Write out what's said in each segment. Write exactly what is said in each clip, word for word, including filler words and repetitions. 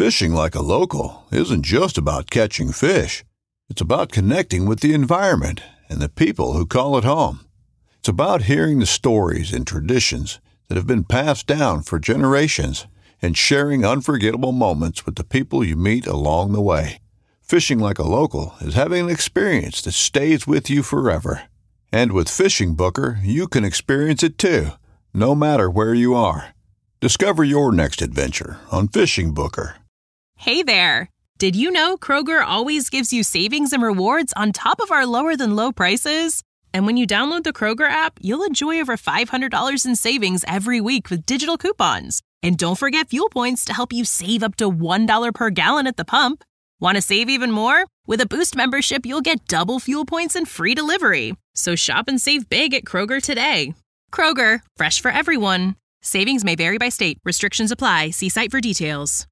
Fishing like a local isn't just about catching fish. It's about connecting with the environment and the people who call it home. It's about hearing the stories and traditions that have been passed down for generations and sharing unforgettable moments with the people you meet along the way. Fishing like a local is having an experience that stays with you forever. And with Fishing Booker, you can experience it too, no matter where you are. Discover your next adventure on Fishing Booker. Hey there! Did you know Kroger always gives you savings and rewards on top of our lower-than-low prices? And when you download the Kroger app, you'll enjoy over five hundred dollars in savings every week with digital coupons. And don't forget fuel points to help you save up to one dollar per gallon at the pump. Want to save even more? With a Boost membership, you'll get double fuel points and free delivery. So shop and save big at Kroger today. Kroger, fresh for everyone. Savings may vary by state. Restrictions apply. See site for details.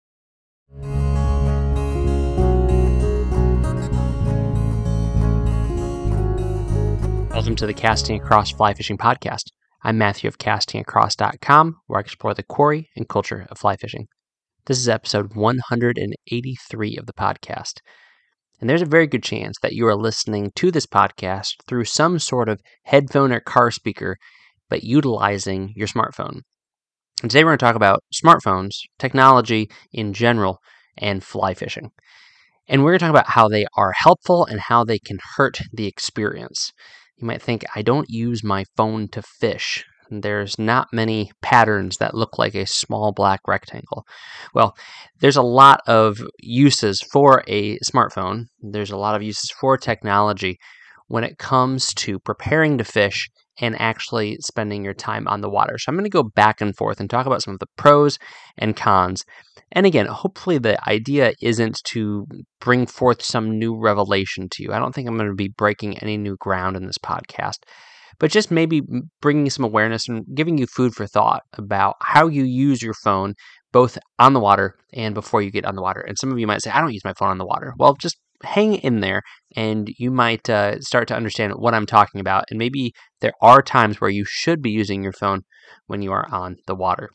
Welcome to the Casting Across Fly Fishing Podcast. I'm Matthew of casting across dot com, where I explore the quarry and culture of fly fishing. This is episode one hundred eighty-three of the podcast. And there's a very good chance that you are listening to this podcast through some sort of headphone or car speaker, but utilizing your smartphone. And today we're going to talk about smartphones, technology in general, and fly fishing. And we're going to talk about how they are helpful and how they can hurt the experience. You might think, I don't use my phone to fish. There's not many patterns that look like a small black rectangle. Well, there's a lot of uses for a smartphone. There's a lot of uses for technology when it comes to preparing to fish and actually spending your time on the water. So I'm going to go back and forth and talk about some of the pros and cons. And again, hopefully the idea isn't to bring forth some new revelation to you. I don't think I'm going to be breaking any new ground in this podcast, but just maybe bringing some awareness and giving you food for thought about how you use your phone, both on the water and before you get on the water. And some of you might say, I don't use my phone on the water. Well, just hang in there and you might uh, start to understand what I'm talking about. And maybe there are times where you should be using your phone when you are on the water.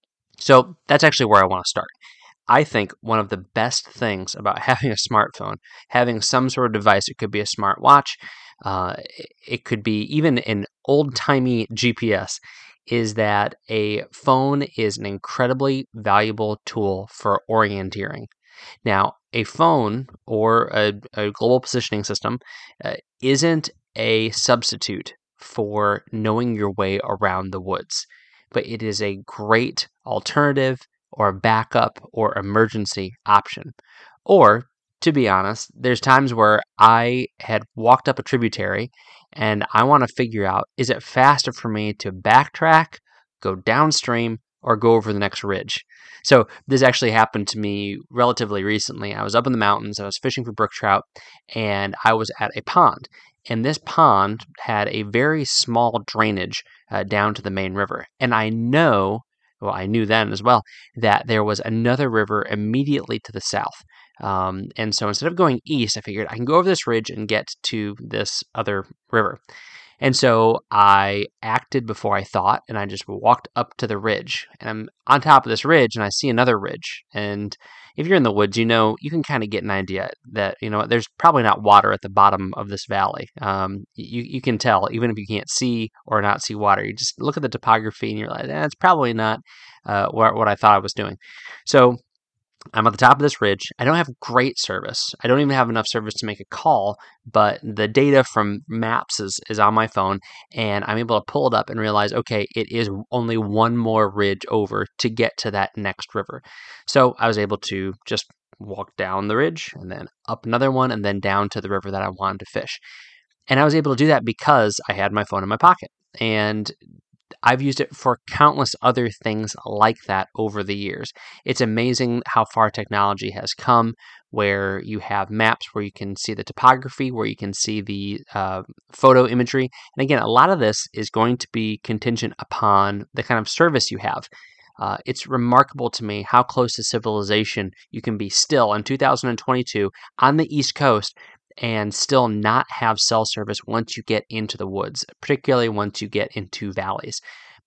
So that's actually where I want to start. I think one of the best things about having a smartphone, having some sort of device, it could be a smartwatch, uh, it could be even an old-timey G P S, is that a phone is an incredibly valuable tool for orienteering. Now, a phone or a, a global positioning system uh, isn't a substitute for knowing your way around the woods, but it is a great alternative or backup or emergency option. Or, to be honest, there's times where I had walked up a tributary and I want to figure out, is it faster for me to backtrack, go downstream, or go over the next ridge? So this actually happened to me relatively recently. I was up in the mountains, I was fishing for brook trout, and I was at a pond. And this pond had a very small drainage uh, down to the main river. And I know, well, I knew then as well, that there was another river immediately to the south. Um, and so instead of going east, I figured I can go over this ridge and get to this other river. And so I acted before I thought, and I just walked up to the ridge. And I'm on top of this ridge, and I see another ridge. And if you're in the woods, you know, you can kind of get an idea that, you know, there's probably not water at the bottom of this valley. Um, you, you can tell, even if you can't see or not see water. You just look at the topography, and you're like, eh, it's probably not uh, what, what I thought I was doing. So I'm at the top of this ridge. I don't have great service. I don't even have enough service to make a call, but the data from maps is, is on my phone, and I'm able to pull it up and realize, okay, it is only one more ridge over to get to that next river. So I was able to just walk down the ridge and then up another one and then down to the river that I wanted to fish. And I was able to do that because I had my phone in my pocket. And I've used it for countless other things like that over the years. It's amazing how far technology has come, where you have maps where you can see the topography, where you can see the uh, photo imagery. And again, a lot of this is going to be contingent upon the kind of service you have. Uh, it's remarkable to me how close to civilization you can be still in two thousand twenty-two on the East Coast and still not have cell service once you get into the woods, particularly once you get into valleys.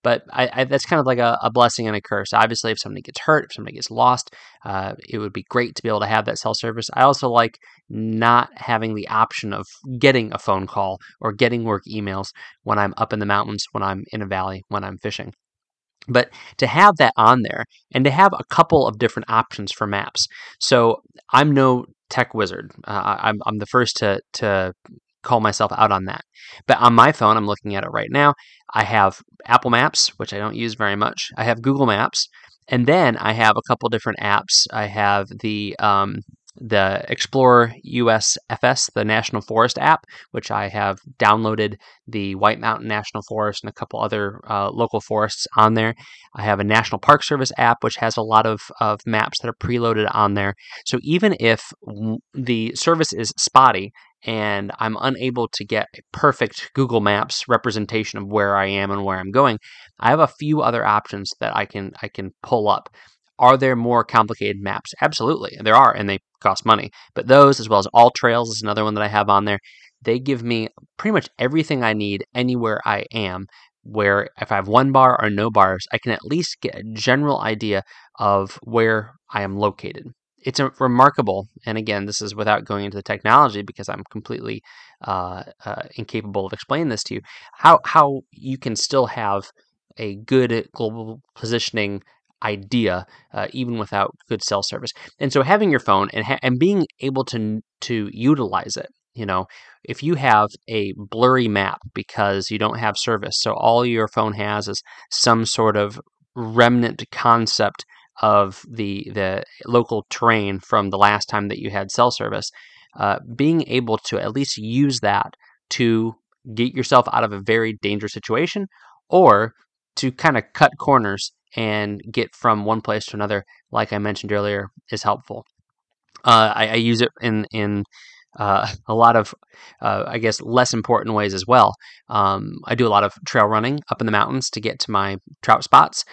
But I, I, that's kind of like a, a blessing and a curse. Obviously, if somebody gets hurt, if somebody gets lost, uh, it would be great to be able to have that cell service. I also like not having the option of getting a phone call or getting work emails when I'm up in the mountains, when I'm in a valley, when I'm fishing. But to have that on there and to have a couple of different options for maps. So I'm no tech wizard. Uh, I'm, I'm the first to, to call myself out on that. But on my phone, I'm looking at it right now. I have Apple Maps, which I don't use very much. I have Google Maps. And then I have a couple different apps. I have the um, the Explorer U S F S, the National Forest app, which I have downloaded the White Mountain National Forest and a couple other uh, local forests on there. I have a National Park Service app, which has a lot of, of maps that are preloaded on there. So even if w- the service is spotty and I'm unable to get a perfect Google Maps representation of where I am and where I'm going, I have a few other options that I can I can pull up. Are there more complicated maps? Absolutely, there are, and they cost money. But those, as well as AllTrails, is another one that I have on there. They give me pretty much everything I need anywhere I am, where if I have one bar or no bars, I can at least get a general idea of where I am located. It's a remarkable, and again, this is without going into the technology because I'm completely uh, uh, incapable of explaining this to you, how how you can still have a good global positioning idea uh, even without good cell service. And so having your phone and ha- and being able to to utilize it, you know, if you have a blurry map because you don't have service, so all your phone has is some sort of remnant concept of the the local terrain from the last time that you had cell service, uh, being able to at least use that to get yourself out of a very dangerous situation or to kind of cut corners and get from one place to another, like I mentioned earlier, is helpful. Uh, I, I use it in in uh, a lot of, uh, I guess, less important ways as well. Um, I do a lot of trail running up in the mountains to get to my trout spots,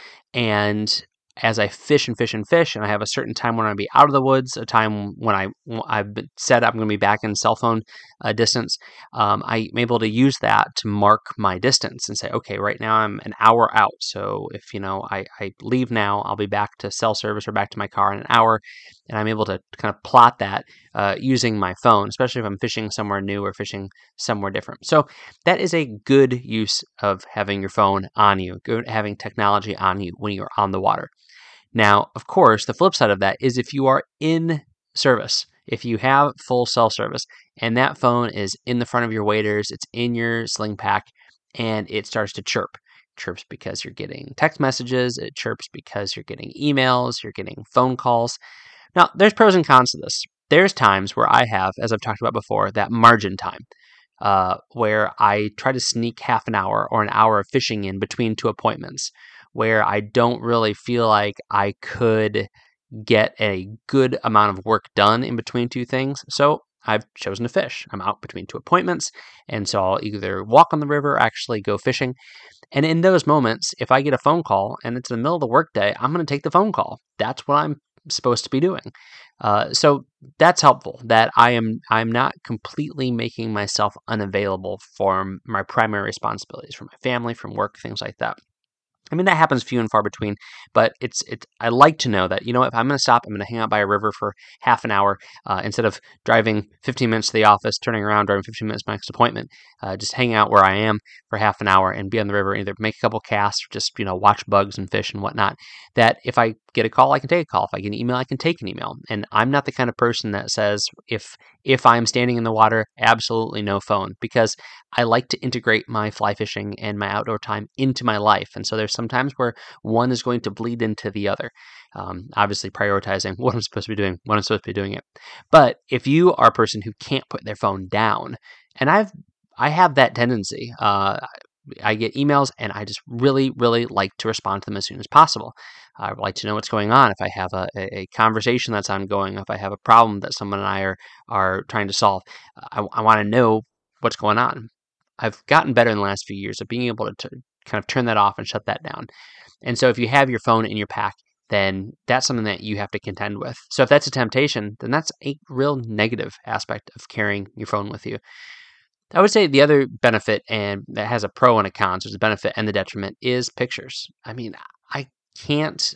and as I fish and fish and fish, and I have a certain time when I'm going to be out of the woods, a time when I I've said I'm going to be back in cell phone uh, distance, um, I'm able to use that to mark my distance and say, okay, right now I'm an hour out. So if you know I, I leave now, I'll be back to cell service or back to my car in an hour, and I'm able to kind of plot that uh, using my phone, especially if I'm fishing somewhere new or fishing somewhere different. So that is a good use of having your phone on you, good having technology on you when you're on the water. Now, of course, the flip side of that is if you are in service, if you have full cell service and that phone is in the front of your waders, it's in your sling pack, and it starts to chirp. It chirps because you're getting text messages, it chirps because you're getting emails, you're getting phone calls. Now, there's pros and cons to this. There's times where I have, as I've talked about before, that margin time, uh, where I try to sneak half an hour or an hour of fishing in between two appointments, where I don't really feel like I could get a good amount of work done in between two things. So I've chosen to fish. I'm out between two appointments, and so I'll either walk on the river or actually go fishing. And in those moments, if I get a phone call and it's in the middle of the workday, I'm going to take the phone call. That's what I'm supposed to be doing. Uh, so that's helpful, that I am I'm not completely making myself unavailable for my primary responsibilities, for my family, from work, things like that. I mean, that happens few and far between, but it's it's. I like to know that, you know, if I'm going to stop, I'm going to hang out by a river for half an hour uh, instead of driving fifteen minutes to the office, turning around, driving fifteen minutes to my next appointment. Uh, just hang out where I am for half an hour and be on the river, either make a couple casts or just, you know, watch bugs and fish and whatnot. That if I get a call, I can take a call. If I get an email, I can take an email. And I'm not the kind of person that says if if I'm standing in the water, absolutely no phone, because I like to integrate my fly fishing and my outdoor time into my life. And so there's sometimes where one is going to bleed into the other. Um, obviously prioritizing what I'm supposed to be doing, when I'm supposed to be doing it. But if you are a person who can't put their phone down, and I've I have that tendency, uh, I get emails and I just really, really like to respond to them as soon as possible. I would like to know what's going on. If I have a, a conversation that's ongoing, if I have a problem that someone and I are, are trying to solve, I, I want to know what's going on. I've gotten better in the last few years of being able to t- kind of turn that off and shut that down. And so if you have your phone in your pack, then that's something that you have to contend with. So if that's a temptation, then that's a real negative aspect of carrying your phone with you. I would say the other benefit, and that has a pro and a con, so there's a benefit and the detriment, is pictures. I mean, I can't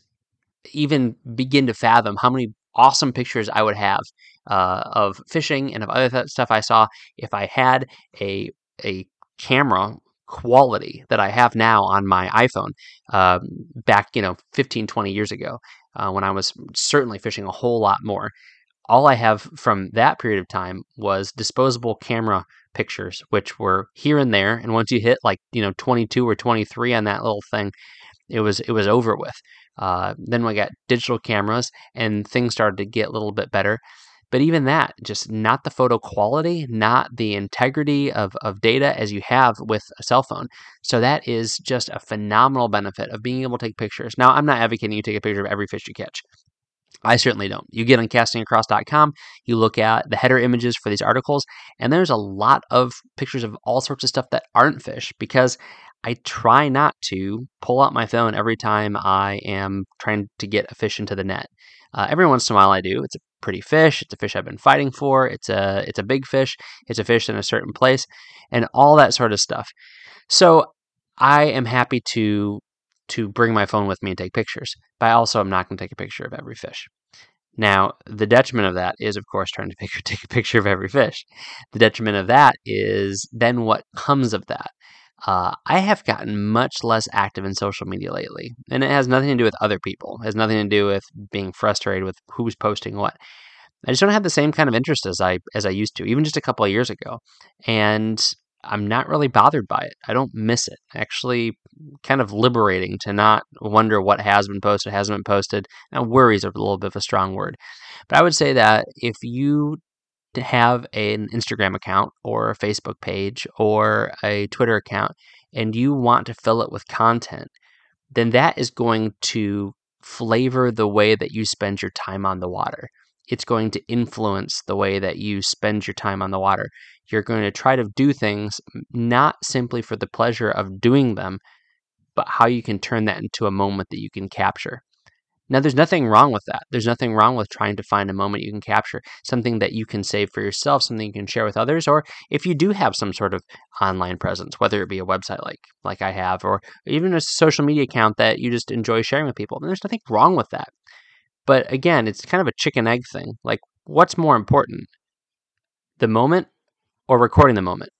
even begin to fathom how many awesome pictures I would have uh, of fishing and of other th- stuff I saw if I had a a camera quality that I have now on my iPhone uh, back, you know, fifteen, twenty years ago uh, when I was certainly fishing a whole lot more. All I have from that period of time was disposable camera pictures, which were here and there. And once you hit like, you know, twenty-two or twenty-three on that little thing, it was it was over with. Uh, then we got digital cameras and things started to get a little bit better. But even that, just not the photo quality, not the integrity of, of data as you have with a cell phone. So that is just a phenomenal benefit of being able to take pictures. Now, I'm not advocating you take a picture of every fish you catch. I certainly don't. You get on casting across dot com, you look at the header images for these articles, and there's a lot of pictures of all sorts of stuff that aren't fish because I try not to pull out my phone every time I am trying to get a fish into the net. Uh, every once in a while I do. It's a pretty fish. It's a fish I've been fighting for. It's a it's a big fish. It's a fish in a certain place, and all that sort of stuff. So I am happy to to bring my phone with me and take pictures, but I also am not going to take a picture of every fish. Now, the detriment of that is, of course, trying to pick, take a picture of every fish. The detriment of that is then what comes of that. Uh, I have gotten much less active in social media lately, and it has nothing to do with other people. It has nothing to do with being frustrated with who's posting what. I just don't have the same kind of interest as I as I used to, even just a couple of years ago. And I'm not really bothered by it. I don't miss it. Actually, kind of liberating to not wonder what has been posted, hasn't been posted. Now, worries are a little bit of a strong word. But I would say that if you have an Instagram account or a Facebook page or a Twitter account and you want to fill it with content, then that is going to flavor the way that you spend your time on the water. It's going to influence the way that you spend your time on the water. You're going to try to do things not simply for the pleasure of doing them, but how you can turn that into a moment that you can capture. Now, there's nothing wrong with that. There's nothing wrong with trying to find a moment you can capture, something that you can save for yourself, something you can share with others, or if you do have some sort of online presence, whether it be a website like like I have, or even a social media account that you just enjoy sharing with people. And there's nothing wrong with that. But again, it's kind of a chicken egg thing. Like, what's more important, the moment or recording the moment?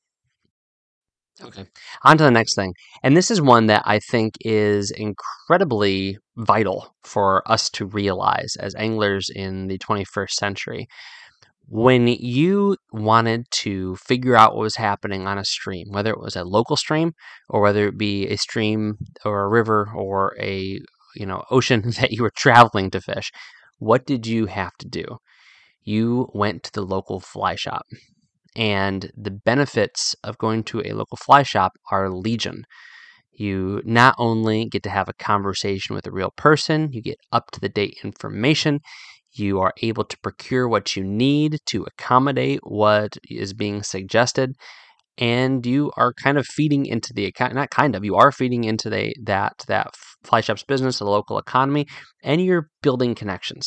Okay, on to the next thing. And this is one that I think is incredibly vital for us to realize as anglers in the twenty-first century. When you wanted to figure out what was happening on a stream, whether it was a local stream or whether it be a stream or a river or a you know ocean that you were traveling to fish, what did you have to do? You went to the local fly shop. And the benefits of going to a local fly shop are legion. You not only get to have a conversation with a real person, you get up-to-the-date information, you are able to procure what you need to accommodate what is being suggested, and you are kind of feeding into the account, not kind of, you are feeding into the, that, that fly shop's business, the local economy, and you're building connections.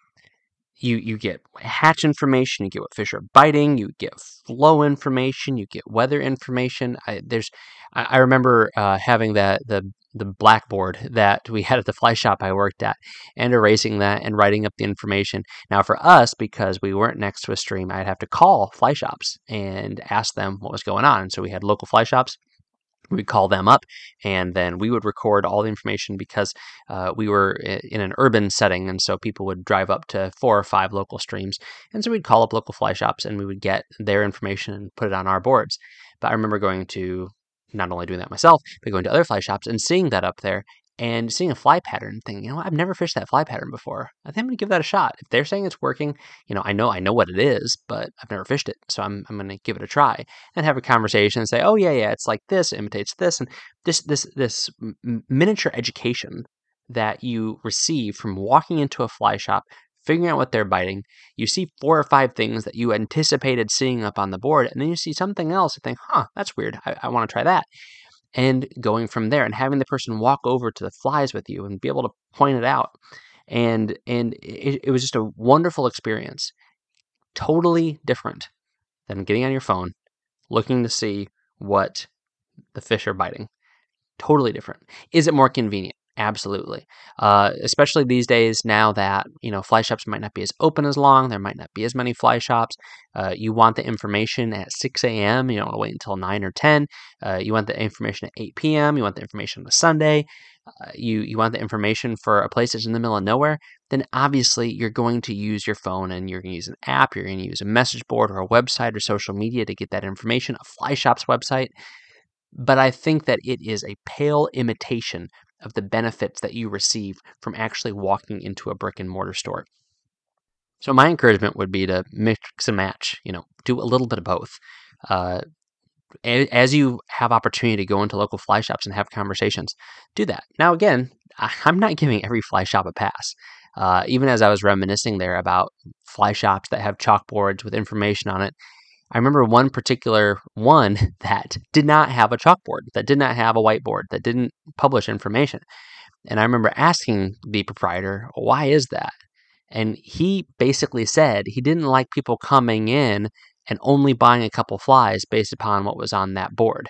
You you get hatch information, you get what fish are biting, you get flow information, you get weather information. I, there's, I, I remember uh, having that the the blackboard that we had at the fly shop I worked at, and erasing that and writing up the information. Now for us, because we weren't next to a stream, I'd have to call fly shops and ask them what was going on. And so we had local fly shops. We'd call them up, and then we would record all the information because uh, we were in an urban setting, and so people would drive up to four or five local streams. And so we'd call up local fly shops, and we would get their information and put it on our boards. But I remember going to, not only doing that myself, but going to other fly shops and seeing that up there and seeing a fly pattern, thinking, you know, I've never fished that fly pattern before. I think I'm going to give that a shot. If they're saying it's working, you know, I know I know what it is, but I've never fished it, so I'm I'm going to give it a try and have a conversation and say, oh yeah, yeah, it's like this, it imitates this, and this this this m- miniature education that you receive from walking into a fly shop, figuring out what they're biting. You see four or five things that you anticipated seeing up on the board, and then you see something else and think, huh, that's weird. I, I want to try that. And going from there and having the person walk over to the flies with you and be able to point it out. And and it, it was just a wonderful experience. Totally different than getting on your phone looking to see what the fish are biting. Totally different. Is it more convenient? Absolutely. Uh, especially these days now that, you know, fly shops might not be as open as long. There might not be as many fly shops. Uh, you want the information at six a.m. You don't want to wait until nine or ten. Uh, you want the information at eight p.m. You want the information on a Sunday. Uh, you, you want the information for a place that's in the middle of nowhere. Then obviously you're going to use your phone and you're going to use an app. You're going to use a message board or a website or social media to get that information, a fly shop's website. But I think that it is a pale imitation of the benefits that you receive from actually walking into a brick and mortar store. So my encouragement would be to mix and match, you know, do a little bit of both. Uh, as you have opportunity to go into local fly shops and have conversations, do that. Now, again, I'm not giving every fly shop a pass. Uh, even as I was reminiscing there about fly shops that have chalkboards with information on it, I remember one particular one that did not have a chalkboard, that did not have a whiteboard, that didn't publish information. And I remember asking the proprietor, why is that? And he basically said he didn't like people coming in and only buying a couple flies based upon what was on that board.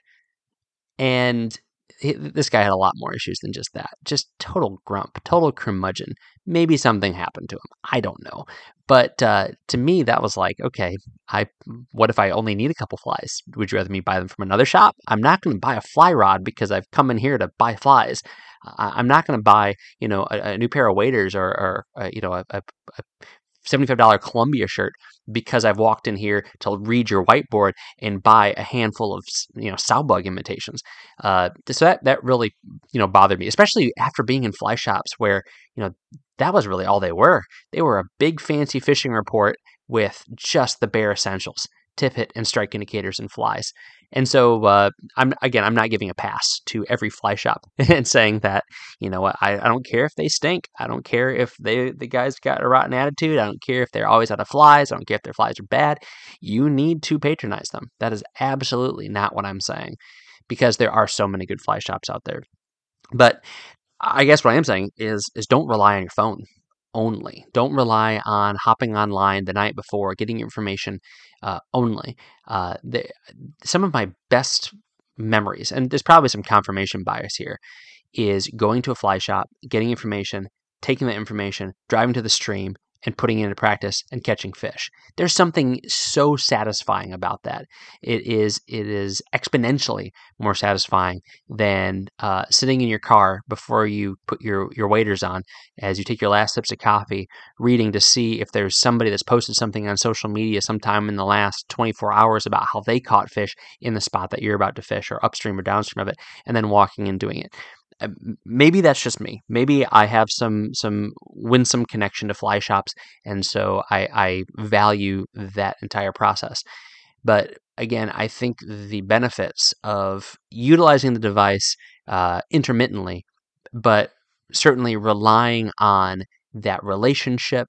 And he, this guy had a lot more issues than just that. Just total grump, total curmudgeon. Maybe something happened to him. I don't know. But uh, to me, that was like, okay, I. What if I only need a couple flies? Would you rather me buy them from another shop? I'm not going to buy a fly rod because I've come in here to buy flies. I'm not going to buy, you know, a, a new pair of waders or, or uh, you know, a, a, a seventy-five dollars Columbia shirt because I've walked in here to read your whiteboard and buy a handful of, you know, sow bug imitations. Uh, so that, that really, you know, bothered me, especially after being in fly shops where, you know, that was really all they were. They were a big fancy fishing report with just the bare essentials, tip hit and strike indicators and flies. And so, uh, I'm again, I'm not giving a pass to every fly shop and saying that, you know what, I, I don't care if they stink. I don't care if they the guys got a rotten attitude. I don't care if they're always out of flies. I don't care if their flies are bad. You need to patronize them. That is absolutely not what I'm saying, because there are so many good fly shops out there. But I guess what I am saying is is don't rely on your phone only. Don't rely on hopping online the night before, getting information uh, only. Uh, the, some of my best memories, and there's probably some confirmation bias here, is going to a fly shop, getting information, taking that information, driving to the stream, and putting it into practice and catching fish. There's something so satisfying about that. It is it is exponentially more satisfying than uh, sitting in your car before you put your, your waders on as you take your last sips of coffee, reading to see if there's somebody that's posted something on social media sometime in the last twenty-four hours about how they caught fish in the spot that you're about to fish or upstream or downstream of it, and then walking and doing it. Maybe that's just me. Maybe I have some some winsome connection to fly shops, and so I, I value that entire process. But again, I think the benefits of utilizing the device uh, intermittently, but certainly relying on that relationship,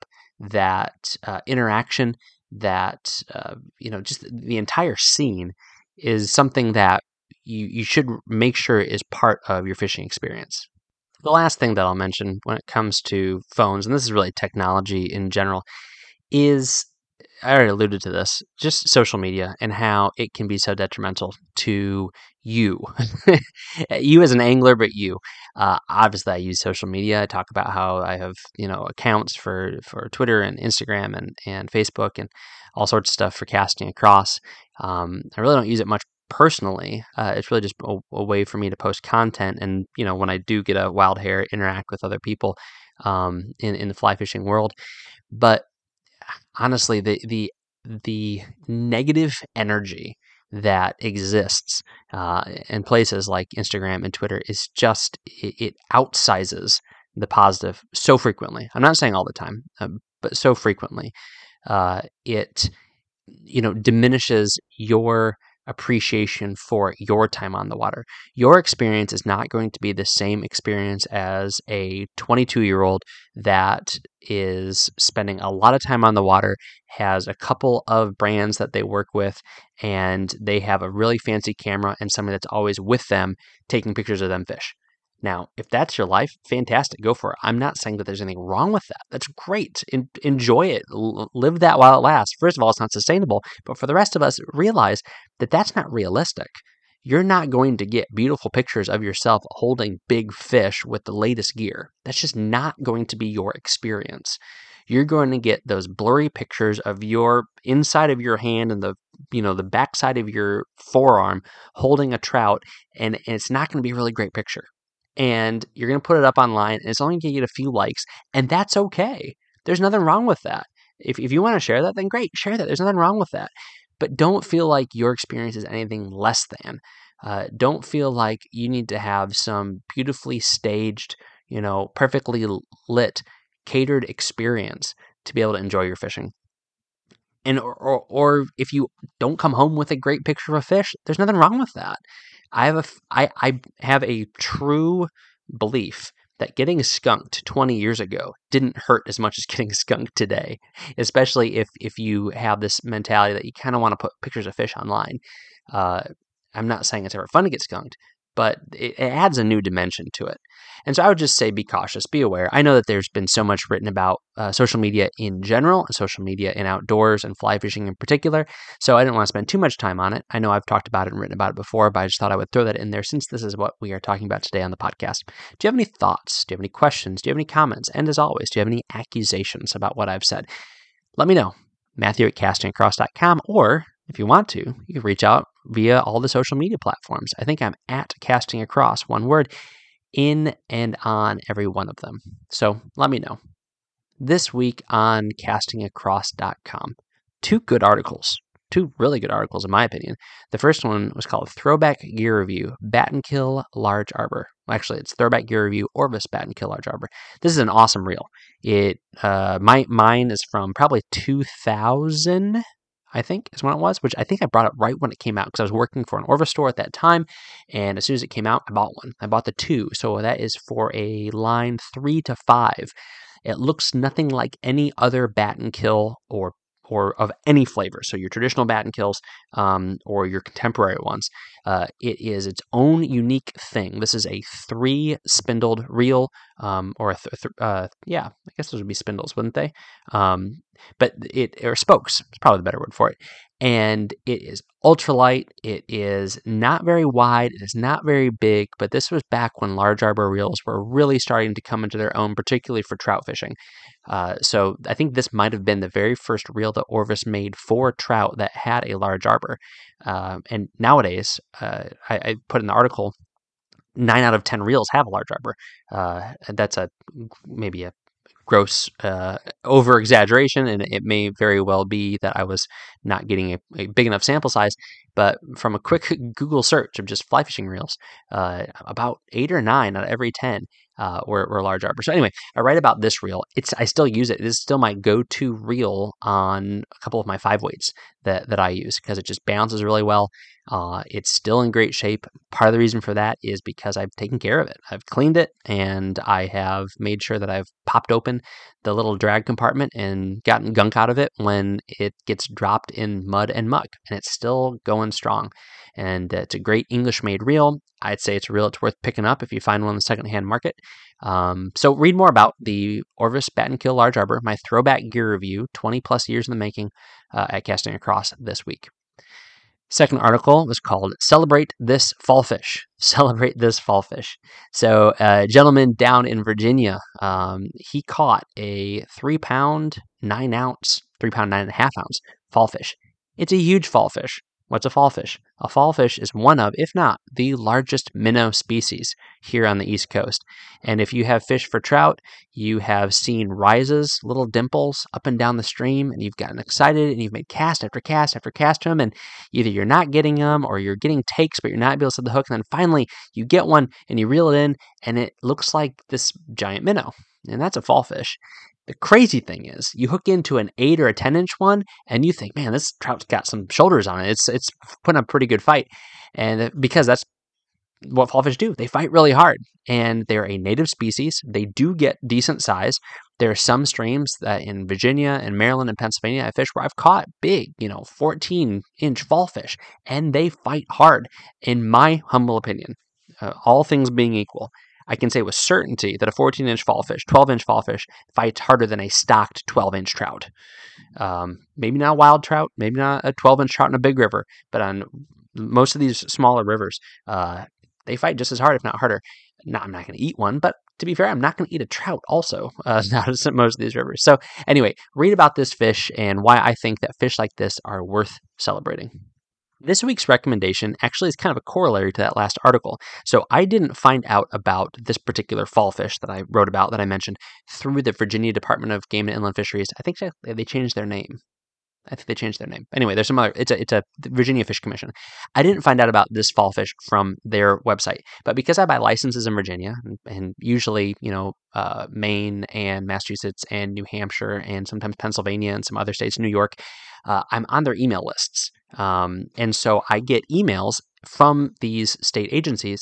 that uh, interaction, that uh, you know, just the entire scene is something that You, you should make sure is part of your fishing experience. The last thing that I'll mention when it comes to phones, and this is really technology in general, is, I already alluded to this, just social media and how it can be so detrimental to you. You as an angler, but you. Uh, obviously, I use social media. I talk about how I have, you know, accounts for, for Twitter and Instagram and, and Facebook and all sorts of stuff for casting across. Um, I really don't use it much personally. Uh, it's really just a, a way for me to post content, and you know, when I do get a wild hair, interact with other people um, in in the fly fishing world. But honestly, the the the negative energy that exists uh, in places like Instagram and Twitter is just it, it outsizes the positive so frequently. I'm not saying all the time, uh, but so frequently, uh, it you know diminishes your appreciation for your time on the water. Your experience is not going to be the same experience as a twenty-two-year-old that is spending a lot of time on the water, has a couple of brands that they work with, and they have a really fancy camera and somebody that's always with them taking pictures of them fish. Now, if that's your life, fantastic, go for it. I'm not saying that there's anything wrong with that. That's great. En- enjoy it. L- live that while it lasts. First of all, it's not sustainable, but for the rest of us, realize that that's not realistic. You're not going to get beautiful pictures of yourself holding big fish with the latest gear. That's just not going to be your experience. You're going to get those blurry pictures of your inside of your hand and the, you know, the backside of your forearm holding a trout, and, and it's not going to be a really great picture. And you're going to put it up online, and it's only going to get a few likes, and that's okay. There's nothing wrong with that. If if you want to share that, then great, share that. There's nothing wrong with that. But don't feel like your experience is anything less than. Uh, don't feel like you need to have some beautifully staged, you know, perfectly lit, catered experience to be able to enjoy your fishing. And or, or, or if you don't come home with a great picture of a fish, there's nothing wrong with that. I have a, I, I have a true belief that getting skunked twenty years ago didn't hurt as much as getting skunked today, especially if, if you have this mentality that you kind of want to put pictures of fish online. Uh, I'm not saying it's ever fun to get skunked, but it, it adds a new dimension to it. And so I would just say be cautious, be aware. I know that there's been so much written about uh, social media in general, and social media in outdoors and fly fishing in particular, so I didn't want to spend too much time on it. I know I've talked about it and written about it before, but I just thought I would throw that in there since this is what we are talking about today on the podcast. Do you have any thoughts? Do you have any questions? Do you have any comments? And as always, do you have any accusations about what I've said? Let me know. Matthew at casting across dot com, or if you want to, you can reach out via all the social media platforms. I think I'm at Casting Across, one word, in and on every one of them. So let me know. This week on casting across dot com, two good articles, two really good articles in my opinion. The first one was called Throwback Gear Review, Battenkill Large Arbor. Well, actually, it's Throwback Gear Review, Orvis Battenkill Large Arbor. This is an awesome reel. It uh, my mine is from probably two thousand, I think is when it was, which I think I brought it right when it came out because I was working for an Orvis store at that time. And as soon as it came out, I bought one. I bought the two. So that is for a line three to five. It looks nothing like any other Battenkill or or of any flavor. So your traditional Battenkills um, or your contemporary ones. Uh, it is its own unique thing. This is a three spindled reel, um, or a th- th- uh, yeah, I guess those would be spindles, wouldn't they? Um, but it or spokes is probably the better word for it. And it is ultralight. It is not very wide. It is not very big. But this was back when large arbor reels were really starting to come into their own, particularly for trout fishing. Uh, so I think this might have been the very first reel that Orvis made for trout that had a large arbor. Uh, and nowadays, uh, I, I put in the article, nine out of ten reels have a large arbor. Uh, that's a maybe a gross uh, over exaggeration, and it may very well be that I was not getting a, a big enough sample size. But from a quick Google search of just fly fishing reels, uh, about eight or nine out of every ten uh, were, were large arbor. So anyway, I write about this reel. It's I still use it. It is still my go-to reel on a couple of my five weights that, that I use because it just bounces really well. Uh, it's still in great shape. Part of the reason for that is because I've taken care of it. I've cleaned it, and I have made sure that I've popped open the little drag compartment and gotten gunk out of it when it gets dropped in mud and muck, and it's still going strong. And uh, it's a great English-made reel. I'd say it's a reel it's worth picking up if you find one in the secondhand market. Um, so read more about the Orvis Battenkill Large Arbor, my throwback gear review, twenty plus years in the making, uh, at Casting Across this week. Second article was called Celebrate This Fall Fish. Celebrate This Fall Fish. So a gentleman down in Virginia, um, he caught a three pound, nine ounce, three pound, nine and a half ounce fall fish. It's a huge fall fish. What's a fall fish? A fall fish is one of, if not the largest minnow species here on the East Coast. And if you have fished for trout, you have seen rises, little dimples up and down the stream, and you've gotten excited and you've made cast after cast after cast to them, and either you're not getting them or you're getting takes, but you're not able to set the hook. And then finally you get one and you reel it in and it looks like this giant minnow. And that's a fall fish. The crazy thing is, you hook into an eight or a ten inch one, and you think, man, this trout's got some shoulders on it. It's it's putting up a pretty good fight, and because that's what fall fish do. They fight really hard, and they're a native species. They do get decent size. There are some streams that in Virginia and Maryland and Pennsylvania I fish where I've caught big, you know, fourteen inch fall fish, and they fight hard. In my humble opinion, uh, all things being equal, I can say with certainty that a fourteen-inch fall fish, twelve-inch fall fish fights harder than a stocked twelve-inch trout. Um, maybe not a wild trout, maybe not a twelve-inch trout in a big river, but on most of these smaller rivers, uh, they fight just as hard, if not harder. Now, I'm not going to eat one, but to be fair, I'm not going to eat a trout also, uh, not at most of these rivers. So anyway, read about this fish and why I think that fish like this are worth celebrating. This week's recommendation actually is kind of a corollary to that last article. So I didn't find out about this particular fall fish that I wrote about, that I mentioned, through the Virginia Department of Game and Inland Fisheries. I think they changed their name. I think they changed their name. Anyway, there's some other, it's a, it's a Virginia Fish Commission. I didn't find out about this fall fish from their website, but because I buy licenses in Virginia, and, and usually, you know, uh, Maine and Massachusetts and New Hampshire and sometimes Pennsylvania and some other states, New York, uh, I'm on their email lists. Um, and so I get emails from these state agencies,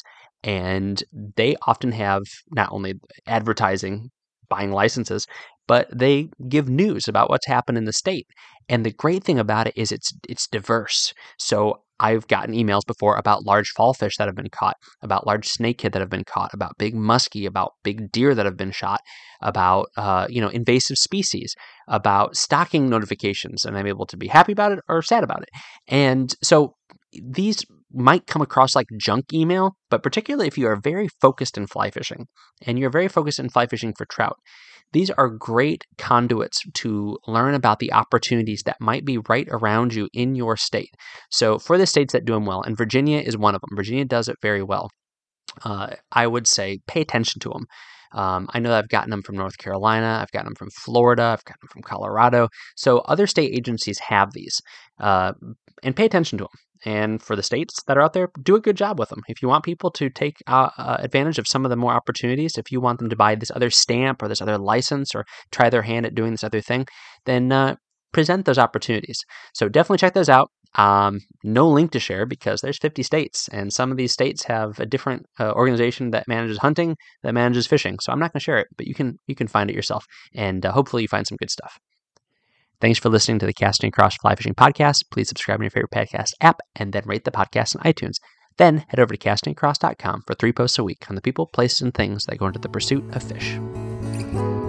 and they often have not only advertising, buying licenses, but they give news about what's happened in the state. And the great thing about it is it's it's diverse. So I've gotten emails before about large fall fish that have been caught, about large snakehead that have been caught, about big muskie, about big deer that have been shot, about uh, you know invasive species, about stocking notifications, and I'm able to be happy about it or sad about it. And so these might come across like junk email, but particularly if you are very focused in fly fishing and you're very focused in fly fishing for trout, these are great conduits to learn about the opportunities that might be right around you in your state. So for the states that do them well, and Virginia is one of them, Virginia does it very well, uh, I would say pay attention to them. Um, I know that I've gotten them from North Carolina, I've gotten them from Florida, I've gotten them from Colorado. So other state agencies have these, uh, and pay attention to them. And for the states that are out there, do a good job with them. If you want people to take uh, uh, advantage of some of the more opportunities, if you want them to buy this other stamp or this other license or try their hand at doing this other thing, then uh, present those opportunities. So definitely check those out. Um, no link to share because there's fifty states, and some of these states have a different uh, organization that manages hunting, that manages fishing. So I'm not going to share it, but you can you can find it yourself, and uh, hopefully you find some good stuff. Thanks for listening to the Casting Across Fly Fishing Podcast. Please subscribe in your favorite podcast app and then rate the podcast on iTunes. Then head over to casting across dot com for three posts a week on the people, places, and things that go into the pursuit of fish.